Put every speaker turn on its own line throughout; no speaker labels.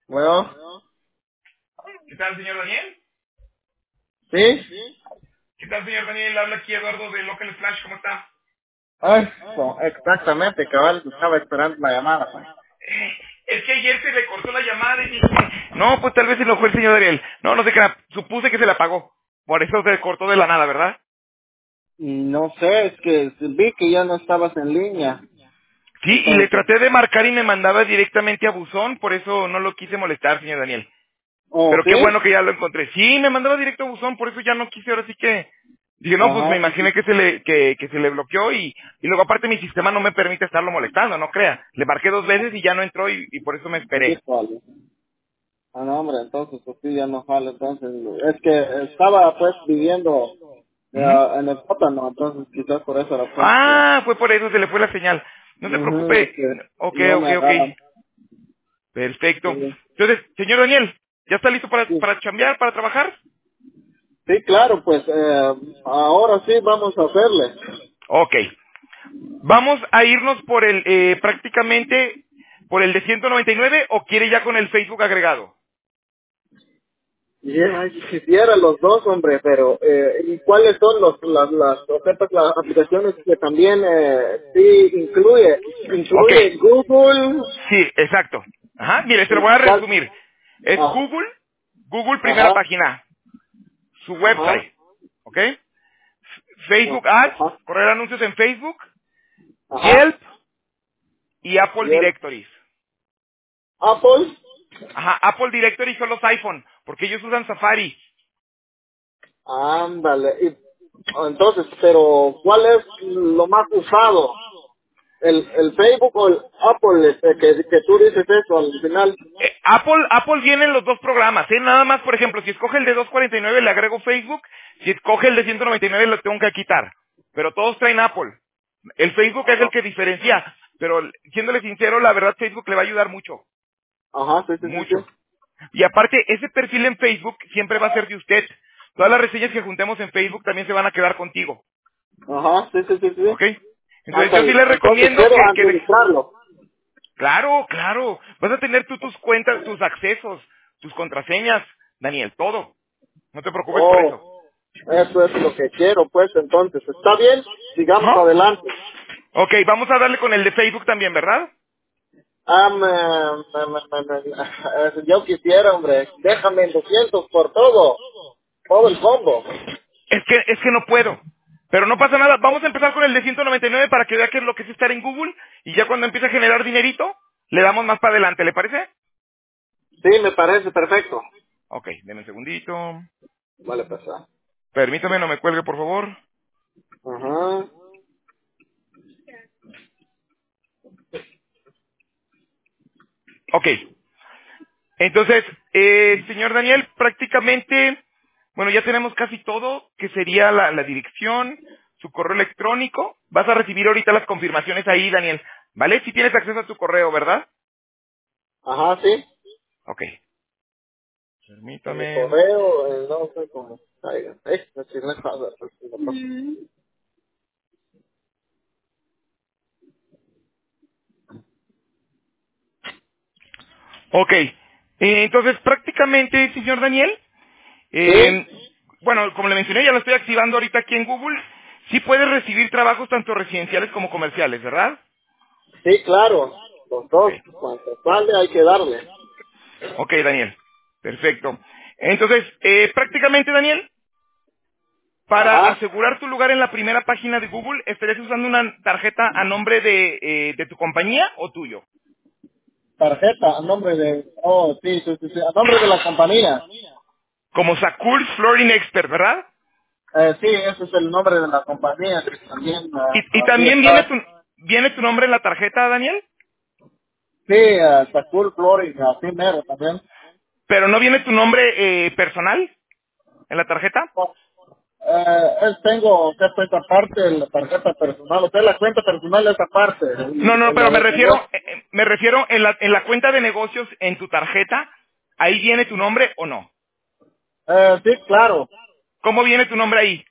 Bueno,
¿Qué tal, señor Daniel?
¿sí?
¿Qué tal, señor Daniel? Habla aquí Eduardo de Local Flash, ¿cómo está?
Ay, exactamente, cabal, estaba esperando la llamada, pues.
Es que ayer se le cortó la llamada y dije, no, pues tal vez se lo fue el señor Daniel. No, no sé qué, supuse que se la apagó. Por eso se cortó de la nada, ¿verdad?
No sé, es que vi que ya no estabas en línea.
Sí, y le
Entonces,
traté de marcar y me mandaba directamente a buzón, por eso no lo quise molestar, señor Daniel.
¿oh,
Pero qué
sí?
bueno que ya lo encontré. Sí, me mandaba directo a buzón, por eso ya no quise, ahora sí que... Dije, no, pues me
Ajá, sí,
imaginé
sí.
que que se le bloqueó y luego aparte mi sistema no me permite estarlo molestando, no crea. Le marqué 2 veces y ya no entró y por eso me esperé.
Híjole. Ah, no, hombre, entonces, pues sí, ya no jalo, entonces. Es que estaba, pues, viviendo
Ujú.
en el sótano, entonces quizás por eso era, pues, que...
Ah, fue por eso, se le fue la señal. No se
es
preocupe.
que
Ok,
no
ok,
me
ok.
agarran.
Perfecto.
Sí,
Entonces, señor Daniel, ¿ya está listo
sí.
para chambear, para trabajar?
Sí, claro, pues, ahora sí vamos a hacerle.
Ok. Vamos a irnos por el, prácticamente, por el de 199 o quiere ya con el Facebook agregado.
Yeah, quisiera los dos, hombre, pero ¿y cuáles son las ofertas, las aplicaciones que también sí incluye?
Ok.
Incluye Google,
Sí, exacto. Ajá, mire, se lo
¿y
voy a
cuál?
resumir. Es
Ah,
Google, Google primera
ajá,
página, su
ajá,
website, ¿ok? Facebook Ads,
ajá,
correr anuncios en Facebook,
ajá,
Yelp y Apple
y el
Directories.
Apple,
Ajá, Apple Directories son los iPhone, porque ellos usan Safari.
ándale, y entonces, pero ¿cuál es lo más usado? ¿El Facebook o el Apple, que tú dices eso al final?
Apple viene en los dos programas, ¿eh? Nada más, por ejemplo, si escoge el de 249 le agrego Facebook, si escoge el de 199 lo tengo que quitar. Pero todos traen Apple. El Facebook es el
Ajá,
que diferencia, pero siéndole sincero, la verdad Facebook le va a ayudar mucho,
ajá, sí, sí, sí,
mucho.
sí.
Y aparte, ese perfil en Facebook siempre va a ser de usted. Todas las reseñas que juntemos en Facebook también se van a quedar contigo,
Ajá, sí, sí, sí, sí.
¿ok? Entonces yo sí
Ándale.
le
Entonces
recomiendo
quiero
que
administrarlo.
claro, claro. Vas a tener tú tus cuentas, tus accesos, tus contraseñas, Daniel, todo. No te preocupes por eso.
Oh, eso es lo que quiero, pues entonces. ¿Está bien? Sigamos
Ajá.
adelante.
Ok, vamos a darle con el de Facebook también, ¿verdad?
Yo quisiera, hombre, déjame en 200 por todo. Todo el combo.
Es que no puedo. Pero no pasa nada. Vamos a empezar con el de 199 para que vea qué es lo que es estar en Google. Y ya cuando empiece a generar dinerito, le damos más para adelante. ¿Le parece?
Sí, me parece perfecto.
Ok, denme un segundito.
Vale, pues.
Permítame, no me cuelgue, por favor.
Ajá.
Ok. Entonces, señor Daniel, prácticamente, bueno, ya tenemos casi todo, que sería la dirección, su correo electrónico. Vas a recibir ahorita las confirmaciones ahí, Daniel. ¿Vale? Si tienes acceso a tu correo, ¿verdad?
Ajá, sí.
Ok.
En mi
Permítame.
correo, no sé cómo caiga. No sé, no pasa, pues, no pasa.
Ok. Entonces, prácticamente, señor Daniel,
Sí,
eh, bueno, como le mencioné, ya lo estoy activando ahorita aquí en Google. Sí puedes recibir trabajos tanto residenciales como comerciales, ¿verdad?
sí, claro. Los
Ok.
dos, cuanto sale hay que darle.
Ok, Daniel. Perfecto. Entonces, prácticamente, Daniel, para
Ajá.
asegurar tu lugar en la primera página de Google, ¿estarías usando una tarjeta a nombre de tu compañía o tuyo?
Tarjeta a nombre de... Oh, sí, sí, sí, sí. A nombre de la compañía.
Como Sakul Flooring Expert, ¿verdad?
Sí, ese es el nombre de la compañía que también
Y
así
también
está.
viene tu nombre en la tarjeta, Daniel,
Sí, Sakul Flooring, así mero también.
pero no viene tu nombre personal en la tarjeta.
Oh, tengo que pues aparte la tarjeta personal, o sea, la cuenta personal es aparte,
No, no,
la
pero me
de
refiero,
negocio.
en la cuenta de negocios en tu tarjeta, ahí viene tu nombre o no.
Sí, claro.
¿Cómo viene tu nombre ahí?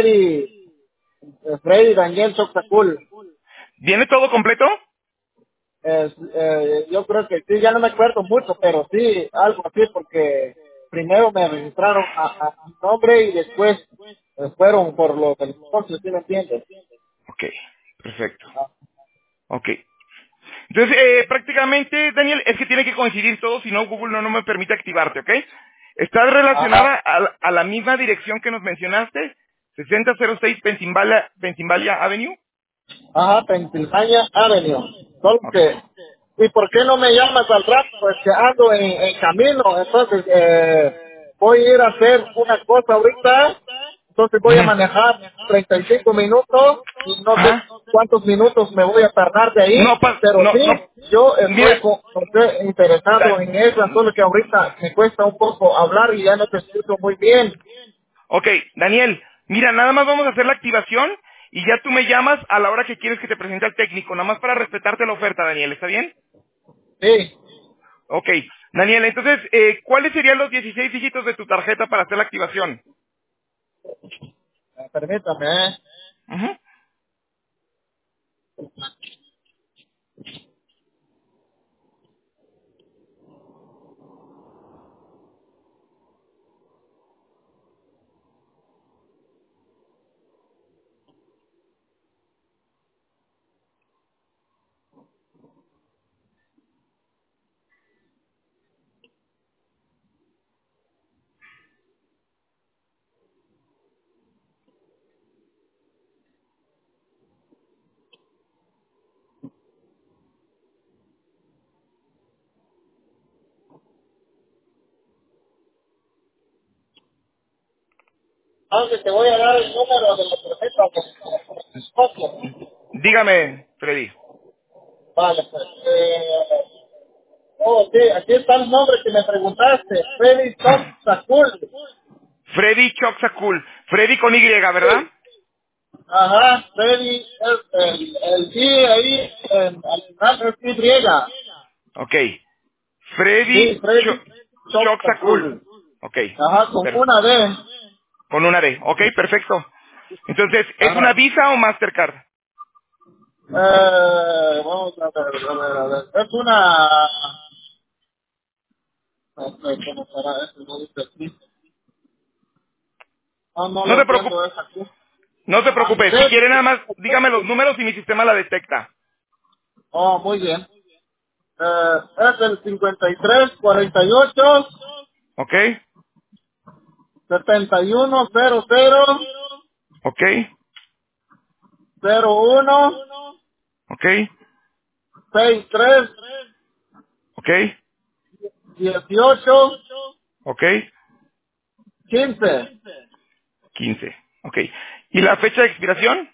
Freddy Daniel Sakul.
¿Viene todo completo?
Yo creo que sí, ya no me acuerdo mucho, pero sí, algo así, porque primero me registraron a mi nombre y después fueron por lo del negocio, ¿sí me entiendes?
Ok, perfecto.
Ah,
Ok. Entonces, prácticamente, Daniel, es que tiene que coincidir todo, si no, Google no me permite activarte, ¿ok? Estás
Ajá,
relacionada a la misma dirección que nos mencionaste, 6006 Pennsylvania Avenue.
ajá, Pennsylvania Avenue. Solo
Ok.
que, ¿y por qué no me llamas al rato? Pues que ando en camino, entonces voy a ir a hacer una cosa ahorita, entonces voy a
Ujú.
manejar 35 minutos y no sé
Ajá.
cuántos minutos me voy a tardar de ahí,
No,
pero
no, no.
sí, yo estoy
Mira,
interesado
da-
en esa, solo que ahorita me cuesta un poco hablar y ya no te escucho muy bien.
ok, Daniel, mira, nada más vamos a hacer la activación y ya tú me llamas a la hora que quieres que te presente al técnico, nada más para respetarte la oferta, Daniel, ¿está bien?
Sí,
Ok, Daniel, entonces, ¿cuáles serían los 16 dígitos de tu tarjeta para hacer la activación?
permítame,
Ujú.
aunque te voy a dar el número de la tarjeta de mi socio.
Dígame, Freddy.
Vale, pues. Sí, aquí está el nombre que me preguntaste. Freddy Top Sakul.
Freddy Choxacul. Freddy con Y, ¿verdad?
Sí. Ajá, Freddy, el I ahí, al final es Y.
Ok. Freddy
Sí, Freddy Top
Choxacul.
Sakul.
Ok.
Ajá, con
Per-
una D.
con una D. Ok, perfecto. Entonces, ¿es una
Ajá.
Visa o Mastercard?
Vamos a ver. Es una... No sé cómo será eso, no dice aquí. No
No
lo
te preocupes.
entiendo, es aquí.
No te
Ah,
preocupes. Si quiere nada más, dígame los números y mi sistema la detecta.
Oh, muy bien. Es el 53 48
¿Ok?
71 00
¿Ok?
01
¿Ok?
63
¿Ok?
18
¿Ok?
15
15. ¿Ok? ¿Y la fecha de expiración?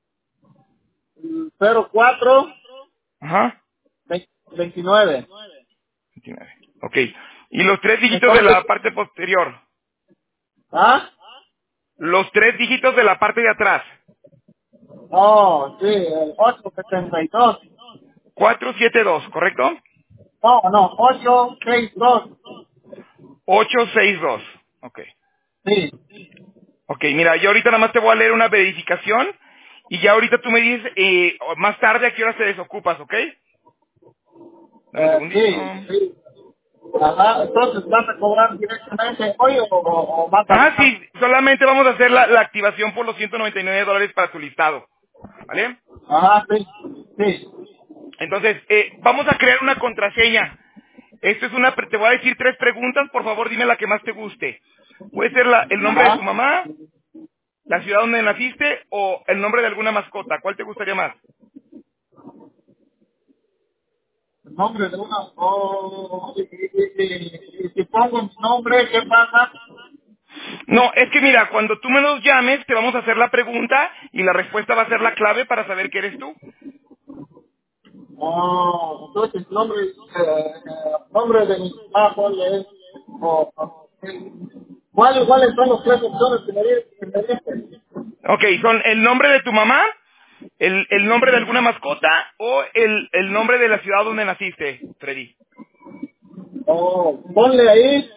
04
Ajá.
29.
29. Ok. ¿Y los tres dígitos de
Entonces,
la parte posterior?
¿ah?
Los tres dígitos de la parte de atrás.
Oh, sí, el 872.
472, ¿correcto?
No, 862.
862. Ok.
Sí.
Ok, mira, yo ahorita nada más te voy a leer una verificación y ya ahorita tú me dices más tarde a qué hora te desocupas, ¿ok? Dame un segundito.
Sí. Ajá, entonces vas a cobrar directamente hoy o más
Ah,
adelante.
sí, solamente vamos a hacer la activación por los $199 para tu listado, ¿vale?
Ajá, sí. Sí.
Entonces, vamos a crear una contraseña. Esto es te voy a decir tres preguntas, por favor dime la que más te guste. Puede ser el nombre de tu
Ajá.
mamá, la ciudad donde naciste o el nombre de alguna mascota. ¿Cuál te gustaría más?
El nombre de una... y si pongo mi nombre, ¿qué pasa?
No, es que mira, cuando tú me nos llames, te vamos a hacer la pregunta y la respuesta va a ser la clave para saber que eres tú.
Oh, entonces nombre de mi papá, ¿cuál es? ¿Cuáles son los tres opciones que me diste?
Ok, son el nombre de tu mamá, el nombre de alguna mascota o el nombre de la ciudad donde naciste, Freddy.
Oh, ponle ahí,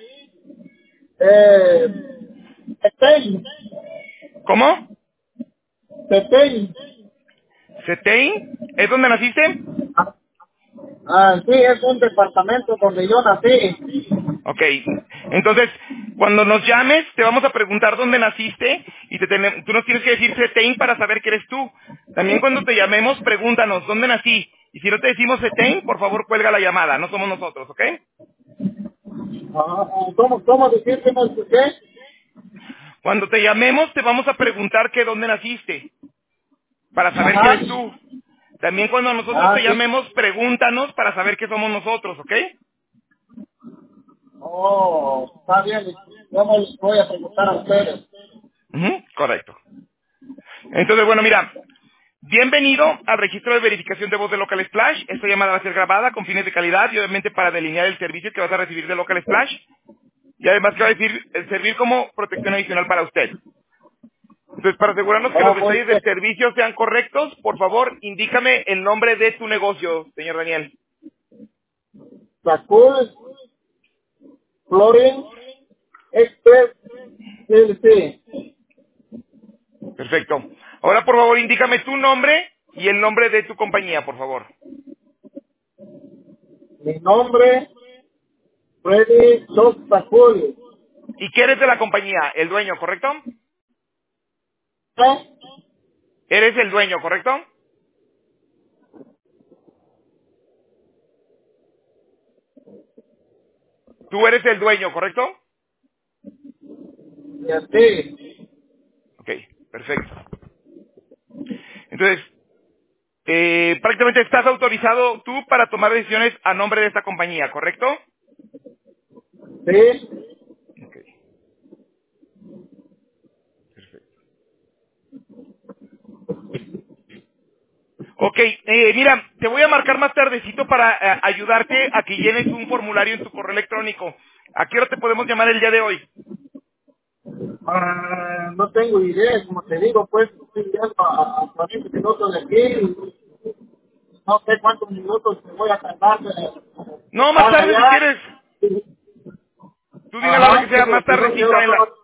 eh, Tetein,
¿Cómo?
Tetein.
¿Setein? ¿Es donde naciste?
Sí, es un departamento donde yo nací.
Ok. Entonces, cuando nos llames, te vamos a preguntar dónde naciste y tú nos tienes que decir Setén para saber que eres tú. También cuando te llamemos, pregúntanos dónde nací. Y si no te decimos Setén, por favor cuelga la llamada, no somos nosotros, ¿ok?
¿Cómo decir que no escuché?
Cuando te llamemos, te vamos a preguntar que dónde naciste para saber que
Ajá.
eres tú. También cuando nosotros te
Sí.
llamemos, pregúntanos para saber que somos nosotros, ¿ok?
Está bien. Yo me les voy a preguntar a ustedes.
Ujú, correcto. Entonces, bueno, mira, bienvenido al registro de verificación de voz de Local Splash. Esta llamada va a ser grabada con fines de calidad y obviamente para delinear el servicio que vas a recibir de Local Splash y además que va a servir como protección adicional para usted. Entonces, para asegurarnos que los
Muy
detalles del
bien.
servicio sean correctos, por favor, indícame el nombre de tu negocio, señor Daniel.
Sacul, Florin, Express, sí.
Perfecto. Ahora, por favor, indícame tu nombre y el nombre de tu compañía, por favor.
Mi nombre, Freddy Sok Sacul.
¿Y qué eres de la compañía? El dueño, ¿correcto?
¿Eh?
Eres el dueño, ¿correcto? Tú eres el dueño, ¿correcto?
Sí.
Ok, perfecto. Entonces, prácticamente estás autorizado tú para tomar decisiones a nombre de esta compañía, ¿correcto?
Sí.
Ok, perfecto. Ok, mira, te voy a marcar más tardecito para ayudarte a que llenes un formulario en tu correo electrónico. ¿A qué hora te podemos llamar el día de hoy?
No tengo idea, como te digo, pues estoy yendo a 40 minutos de aquí. No sé cuántos minutos me voy a tardar de
No, más
estar
tarde si
allá.
quieres. Tú dime a la hora que
Ajá,
sea
pero
más
si no llego
tardecito
a
en la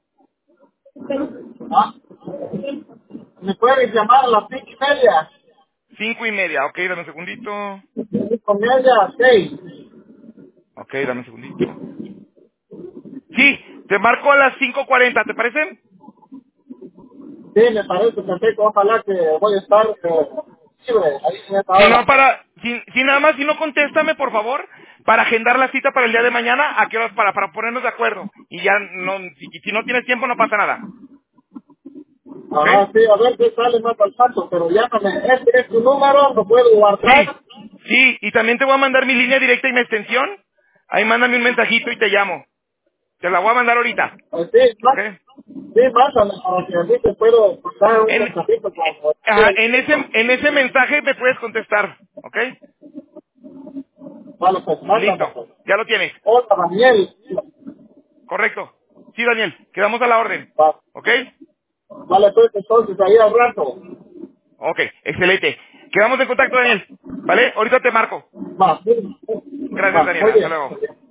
¿Ah? ¿Me puedes llamar a las 5:30?
5:30. Ok, dame un segundito.
5:30, 6.
Ok, dame un segundito. Sí, te marco a las 5:40, ¿te parece?
Sí, me parece perfecto. Ojalá que voy a estar libre ahí en esta
Si no,
hora.
si nada más, si no, contéstame, por favor, para agendar la cita para el día de mañana, ¿a qué horas? Para ponernos de acuerdo. Y ya, no, si no tienes tiempo, no pasa nada. ¿Ok?
Sí, a ver qué sale más al paso, pero llámame. Este es tu número, lo puedo
Sí,
guardar.
sí, y también te voy a mandar mi línea directa y mi extensión. Ahí mándame un mensajito y te llamo. Te la voy a mandar ahorita. ¿Ok?
Sí, mándame para que así te puedo mandar un
En,
mensajito cuando
ajá,
esté listo.
en ese mensaje me puedes contestar. ¿Ok?
Vale, pues mándame,
Listo.
pues.
Ya lo tienes.
Hola, Daniel.
Correcto. Sí, Daniel. Quedamos a la orden.
Va-
¿Ok?
Vale, pues entonces ahí al rato.
Ok, excelente. Quedamos en contacto, Daniel. ¿Vale? Ahorita te marco.
Va, sí,
Gracias,
va,
Daniel.
muy
Hasta
bien.
luego.
Muy bien.